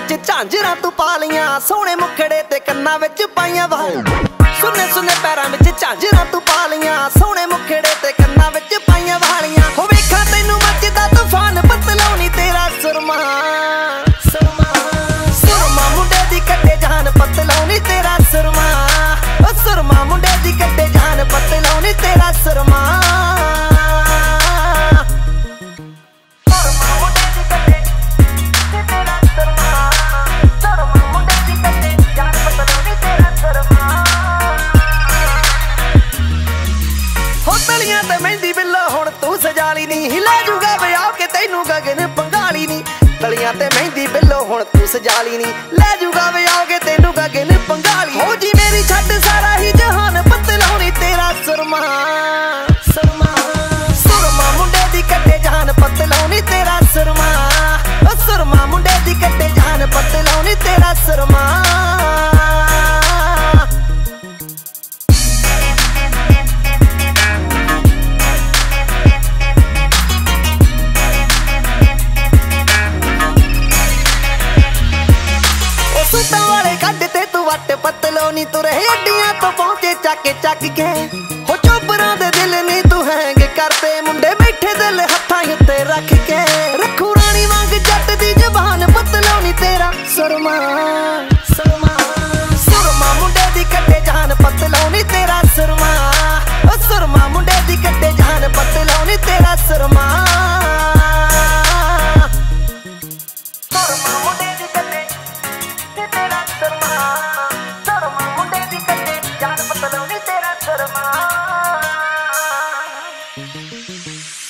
ਵਿੱਚ ਝਾਂਜਰਾਂ ਤੂੰ ਪਾ ਲੀਆਂ, ਸੋਹਣੇ ਮੁਖੜੇ ਤੇ ਕੰਨਾਂ ਵਿੱਚ ਪਾਈਆਂ ਵਾਲੀਆਂ। ਸੁੰਨੇ ਸੁੰਨੇ ਪੈਰਾਂ ਵਿੱਚ ਝਾਂਜਰਾਂ ਤੂੰ ਪਾ ਲੀਆਂ, ਸੋਹਣੇ ਮੁਖੜੇ ਤੇ ਕੰਨਾਂ ਵਿੱਚ ਪਾਈਆਂ ਵਾਲੀਆਂ। ਹੋ ਵੇਖਾਂ ਤੈਨੂੰ ਮੱਚਦਾ ਤੂਫਾਨ, ਪਤਲਾਉਣੀ ਤੇਰਾ ਸੁਰਮਾ। ਸੁਰਮਾ ਮੁੰਡੇ ਦੀ ਕੱਢੇ ਜਾਨ, ਪਤਲਾਉਣੀ ਤੇਰਾ ਸੁਰਮਾ। ਉਹ ਸੁਰਮਾ ਮੁੰਡੇ ਦੀ ਕੱਢੇ ਜਾਨ, ਪਤਲਾਉਣੀ ਤੇਰਾ ਸੁਰਮਾ। ਤਲੀਆਂ ਤੇ ਮਹਿੰਦੀ ਬਿੱਲੋ ਹੁਣ ਤੂੰ ਸਜਾਲੀ ਨੀ, ਹਿਲਾ ਜੂਗਾ ਵਿਆਹ ਕੇ ਤੈਨੂੰ ਗਗਨ ਪੰਗਾਲੀ ਨੀ। ਤਲੀਆਂ ਤੇ ਮਹਿੰਦੀ ਬਿੱਲੋ ਹੁਣ ਤੂੰ ਸਜਾਲੀ ਨੀ, ਲੈ ਜੂਗਾ ਵਿਆਹ ਕੇ ਤੈਨੂੰ ਗਗਨ ਪੰਗਾਲੀ। ਹੋ ਜੀ ਮੇਰੀ ਛੱਡ ਸਾਰਾ ਹੀ ਜਹਾਨ, ਪਤਲਾਉਣੀ ਤੇਰਾ ਸੁਰਮਾ। ਸੁਰਮਾ ਮੁੰਡੇ ਦੀ ਕੱਢੇ ਜਾਨ, ਪਤਲਾਉਣੀ ਤੇਰਾ ਸੁਰਮਾ। ਉਹ ਸੁਰਮਾ ਮੁੰਡੇ ਦੀ ਕੱਢੇ ਜਾਨ, ਪਤਲਾਉਣੀ ਤੇਰਾ ਸੁਰਮਾ। ਸੂਟਾਂ ਵਾਲੇ ਕੱਢ ਤੇ ਤੂੰ ਵੱਟ, ਪਤਲੋਨੀ ਤੁਰੇ ਅੱਡੀਆਂ ਤੋਂ ਪਹੁੰਚੇ ਚੱਕ ਚੱਕ ਕੇ। ਹੋ ਚੋਬਰਾਂ ਦੇ ਦਿਲ ਨੀ ਤੂੰ ਹੈਂਗ ਕਰਤੇ, ਮੁੰਡੇ ਬੈਠੇ ਦਿਲ ਹੱਥਾਂ ਉੱਤੇ ਰੱਖ ਕੇ। ਰੱਖੂ ਰਾਣੀ ਵਾਂਗ ਜੱਟ ਦੀ ਜ਼ਬਾਨ, ਪਤਲੋਨੀ ਤੇਰਾ ਸੁਰਮਾ। ਸੁਰਮਾ ਮੁੰਡੇ ਦੀ ਕੱਢੇ ਜਾਨ, ਪਤਲੋਨੀ ਤੇਰਾ ਸੁਰਮਾ। ਉਹ ਸੁਰਮਾ ਮੁੰਡੇ ਦੀ ਕੱਢੇ ਜਾਨ, ਪਤਲੋਨੀ ਤੇਰਾ ਸੁਰਮਾ। ਸੁਰਮਾ ਮੁੰਡੇ ਦੀ ਕੱਢੇ ਤੇਰਾ ਸੁਰਮਾ। ਸੁਰਮਾ ਮੁੰਡੇ ਦੀ ਕੱਢੇ ਜਾਨ, ਪਤਲਾਉਣੀ ਤੇਰਾ ਸੁਰਮਾ।